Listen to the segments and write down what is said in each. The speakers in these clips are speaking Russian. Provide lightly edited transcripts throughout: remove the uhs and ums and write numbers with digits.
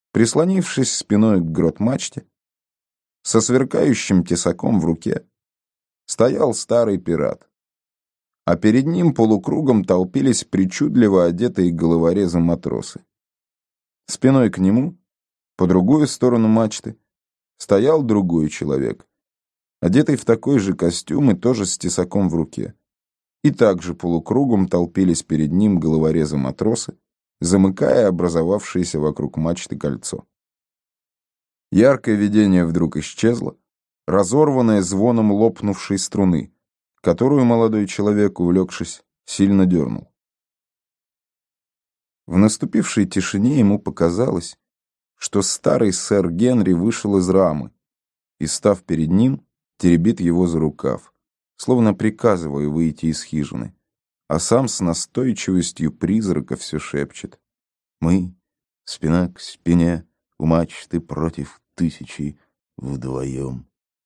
Прислонившись спиной к грот-мачте, со сверкающим тесаком в руке, стоял старый пират, а перед ним полукругом толпились причудливо одетые головорезы матросы. Спиной к нему, по другую сторону мачты, стоял другой человек, одетый в такой же костюм и тоже с тесаком в руке. И также полукругом толпились перед ним головорезы-матросы, замыкая образовавшееся вокруг мачты кольцо. Яркое видение вдруг исчезло, разорванное звоном лопнувшей струны, которую молодой человек, увлекшись, сильно дернул. В наступившей тишине ему показалось, что старый сэр Генри вышел из рамы и, став перед ним, теребит его за рукав, словно приказывая выйти из хижины, а сам с настойчивостью призрака все шепчет: «Мы, спина к спине, у мачты против тысячи вдвоем».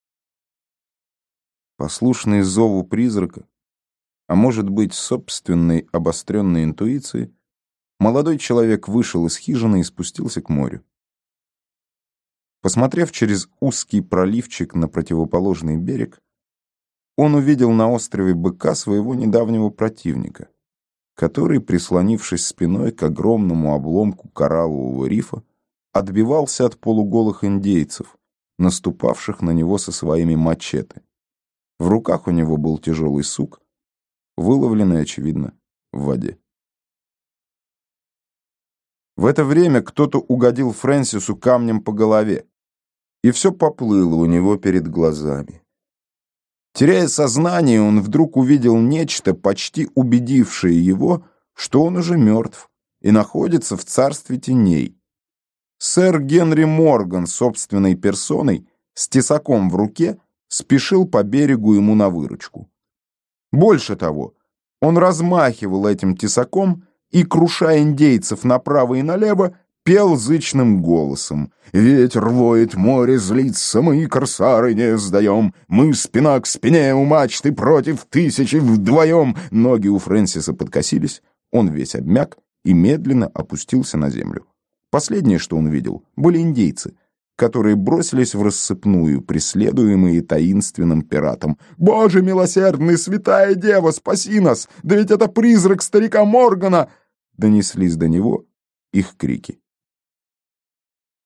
Послушный зову призрака, а может быть, собственной обостренной интуиции, молодой человек вышел из хижины и спустился к морю. Посмотрев через узкий проливчик на противоположный берег, он увидел на острове Быка своего недавнего противника, который, прислонившись спиной к огромному обломку кораллового рифа, отбивался от полуголых индейцев, наступавших на него со своими мачете. В руках у него был тяжелый сук, выловленный, очевидно, в воде. В это время кто-то угодил Фрэнсису камнем по голове, и все поплыло у него перед глазами. Теряя сознание, он вдруг увидел нечто, почти убедившее его, что он уже мертв и находится в царстве теней. Сэр Генри Морган собственной персоной, с тесаком в руке, спешил по берегу ему на выручку. Больше того, он размахивал этим тесаком и, круша индейцев направо и налево, пел зычным голосом: «Ветер воет, море злится, мы, корсары, не сдаем, мы спина к спине у мачты против тысячи вдвоем». Ноги у Фрэнсиса подкосились, он весь обмяк и медленно опустился на землю. Последнее, что он видел, были индейцы, которые бросились в рассыпную, преследуемые таинственным пиратом. «Боже милосердный, святая дева, спаси нас! Да ведь это призрак старика Моргана!» Донеслись до него их крики.